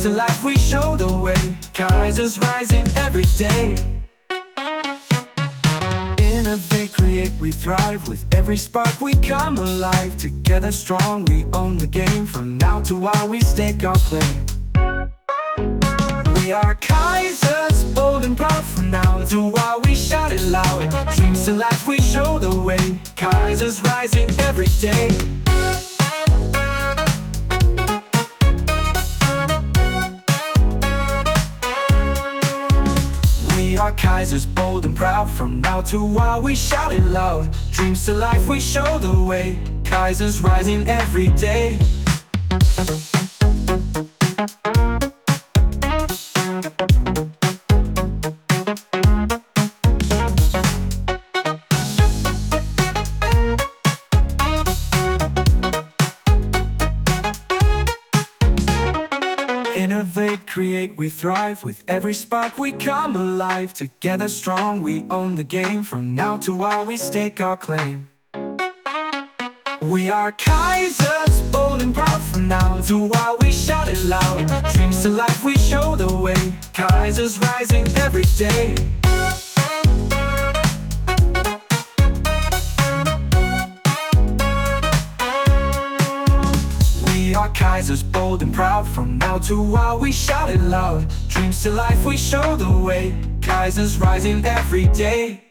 Dreams to life, we show the way. Kaisers rising every day. Innovate, create, we thrive. With every spark we come alive. Together strong, we own the game. From now to while we stake our claim. We are Kaisers, bold and proud. From now to while we shout it loud. Dreams to life, we show the way. Kaisers rising every day. We are Kaisers, bold and proud. From now to while we shout it loud. Dreams to life, we show the way. Kaisers rising every day. Innovate, create, we thrive. With every spark we come alive. Together strong, we own the game. From now to while we stake our claim. We are Kaisers, bold and proud. From now to while we shout it loud. Dreams to life, we show the way. Kaisers rising every day. We are Kaisers, bold and proud. From now to while we shout it loud. Dreams to life, we show the way. Kaisers rising every day.